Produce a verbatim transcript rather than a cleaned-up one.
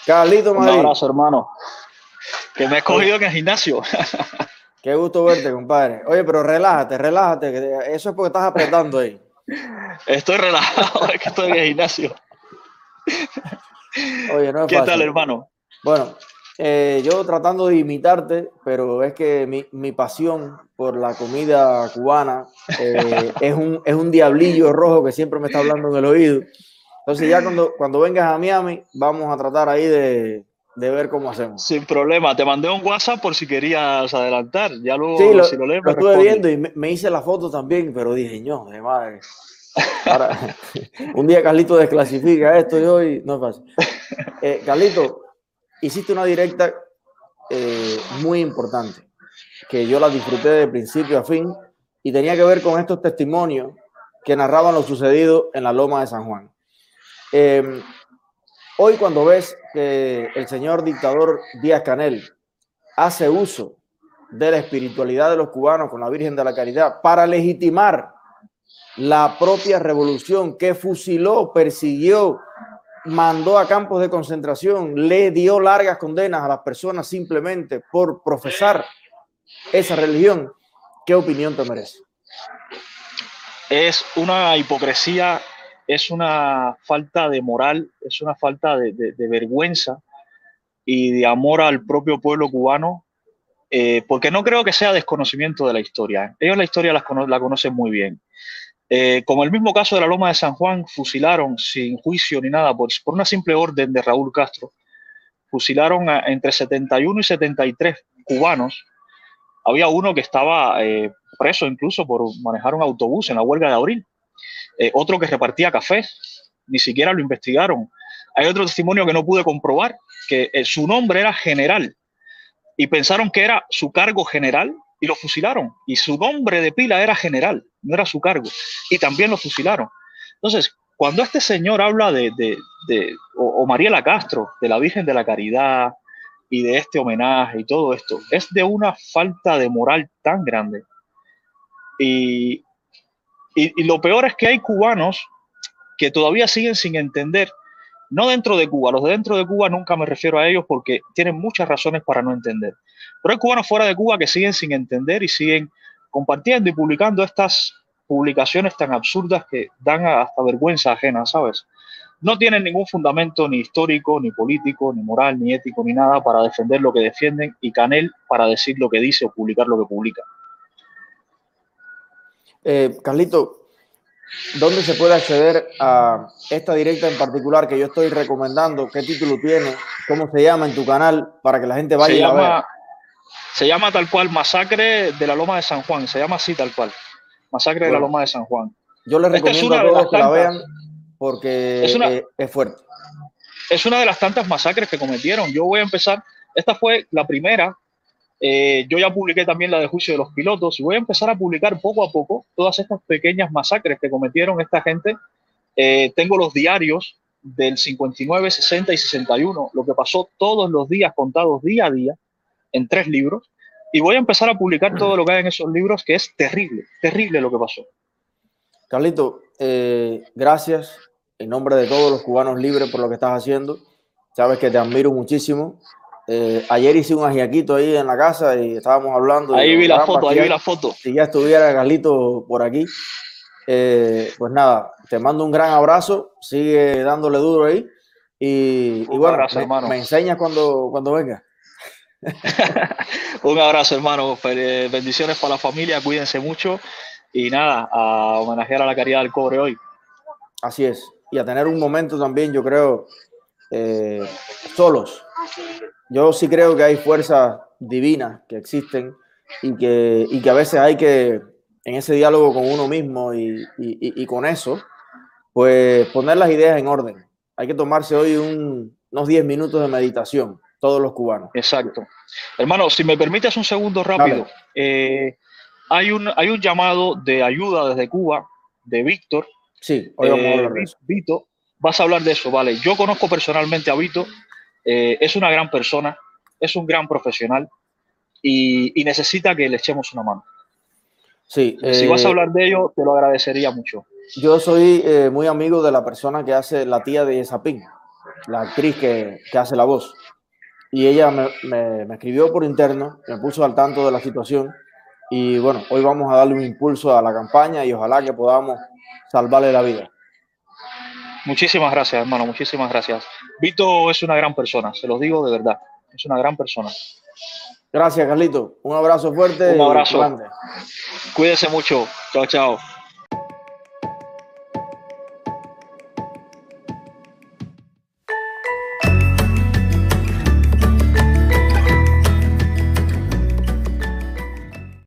Carlito Un Madrid. abrazo, hermano. Que me he escogido en el gimnasio. Qué gusto verte, compadre. Oye, pero relájate, relájate. Que eso es porque estás apretando ahí. Estoy relajado, es que estoy en el gimnasio. Oye, no es ¿Qué fácil. tal, hermano? Bueno, eh, yo tratando de imitarte, pero es que mi, mi pasión por la comida cubana eh, es, un, es un diablillo rojo que siempre me está hablando en el oído. Entonces ya cuando, cuando vengas a Miami, vamos a tratar ahí de, de ver cómo hacemos. Sin problema. Te mandé un WhatsApp por si querías adelantar. Ya luego, Sí, lo, si lo lees, lo me estuve responde. viendo y me, me hice la foto también, pero dije, no, de madre. Ahora, un día Carlito desclasifica esto y hoy no es fácil. Eh, Carlito, hiciste una directa eh, muy importante, que yo la disfruté de principio a fin y tenía que ver con estos testimonios que narraban lo sucedido en la Loma de San Juan. Eh, hoy cuando ves que el señor dictador Díaz-Canel hace uso de la espiritualidad de los cubanos con la Virgen de la Caridad para legitimar la propia revolución que fusiló, persiguió, mandó a campos de concentración, le dio largas condenas a las personas simplemente por profesar esa religión. ¿Qué opinión te merece? Es una hipocresía, es una falta de moral, es una falta de, de, de vergüenza y de amor al propio pueblo cubano, eh, porque no creo que sea desconocimiento de la historia. Ellos la historia la, cono la conocen muy bien. Eh, como el mismo caso de la Loma de San Juan, fusilaron sin juicio ni nada, por, por una simple orden de Raúl Castro, fusilaron a, entre setenta y uno y setenta y tres cubanos. Había uno que estaba eh, preso incluso por manejar un autobús en la huelga de abril. Eh, otro que repartía café, ni siquiera lo investigaron. Hay otro testimonio que no pude comprobar, que eh, su nombre era general y pensaron que era su cargo general y lo fusilaron. Y su nombre de pila era general, no era su cargo. Y también lo fusilaron. Entonces, cuando este señor habla de, de, de o, o Mariela Castro, de la Virgen de la Caridad y de este homenaje y todo esto, es de una falta de moral tan grande. Y, y, y lo peor es que hay cubanos que todavía siguen sin entender, no dentro de Cuba, los de dentro de Cuba nunca me refiero a ellos porque tienen muchas razones para no entender, pero hay cubanos fuera de Cuba que siguen sin entender y siguen compartiendo y publicando estas publicaciones tan absurdas que dan hasta vergüenza ajena, ¿sabes? No tienen ningún fundamento ni histórico, ni político, ni moral, ni ético, ni nada para defender lo que defienden y Canel para decir lo que dice o publicar lo que publica. Eh, Carlito, ¿dónde se puede acceder a esta directa en particular que yo estoy recomendando? ¿Qué título tiene? ¿Cómo se llama en tu canal? Para que la gente vaya Se y la llama, vea. se llama tal cual Masacre de la Loma de San Juan, se llama así tal cual, Masacre de la Bueno, Loma de San Juan. yo les Esta es recomiendo a una de todos las que la tantas, vean porque es una, eh, es fuerte. es una de las tantas masacres que cometieron. Yo voy a empezar, esta fue la primera, eh, yo ya publiqué también la de juicio de los pilotos y voy a empezar a publicar poco a poco todas estas pequeñas masacres que cometieron esta gente. Eh, tengo los diarios del cincuenta y nueve, sesenta y sesenta y uno, lo que pasó todos los días, contados día a día, en tres libros, y voy a empezar a publicar todo lo que hay en esos libros, que es terrible, terrible lo que pasó. Carlito, eh, gracias en nombre de todos los cubanos libres por lo que estás haciendo. Sabes que te admiro muchísimo. Eh, ayer hice un ajiaquito ahí en la casa y estábamos hablando. Ahí Digo, vi la caramba, foto, si ahí vi ya, la foto. si ya estuviera Carlito por aquí. Eh, pues nada, te mando un gran abrazo. Sigue dándole duro ahí. Y, y Un bueno, abrazo, me, hermano. me enseñas cuando, cuando venga. Un abrazo, hermano. Bendiciones para la familia, cuídense mucho. Y nada, a homenajear a la Caridad del Cobre hoy. Así es. Y a tener un momento también, yo creo, eh, solos. Yo sí creo que hay fuerzas divinas que existen y que, y que a veces hay que, en ese diálogo con uno mismo y, y, y con eso, pues poner las ideas en orden. Hay que tomarse hoy un, unos diez minutos de meditación, todos los cubanos. Exacto. Hermano, si me permites un segundo rápido, eh, hay, un, hay un llamado de ayuda desde Cuba, de Víctor. Sí, hoy vamos a Eh, hablar de eso. Vito, vas a hablar de eso, ¿vale? Yo conozco personalmente a Vito, eh, es una gran persona, es un gran profesional y, y necesita que le echemos una mano. Sí, Entonces, eh, si vas a hablar de ello, te lo agradecería mucho. yo soy eh, muy amigo de la persona que hace la tía de Yesapín. la actriz que, que hace la voz. Y ella me, me, me escribió por interno, me puso al tanto de la situación. Y bueno, hoy vamos a darle un impulso a la campaña y ojalá que podamos salvarle la vida. Muchísimas gracias, hermano, muchísimas gracias. Vito es una gran persona, se los digo de verdad, es una gran persona. Gracias, Carlito. Un abrazo fuerte. Un abrazo. Y grande. Cuídese mucho. Chao, chao.